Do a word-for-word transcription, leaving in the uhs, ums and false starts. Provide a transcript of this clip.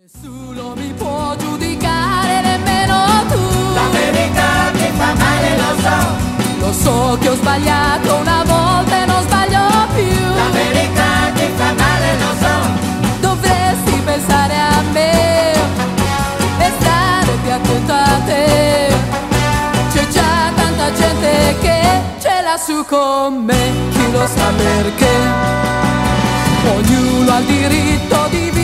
Nessuno mi può giudicare, nemmeno tu. La verità mi fa male, lo so. Lo so che ho sbagliato una volta e non sbaglio più. La verità ti fa male, lo so. Dovresti pensare a me e stare più attento a te. C'è già tanta gente che ce l'ha su con me, chi lo sa perché. Ognuno ha il diritto di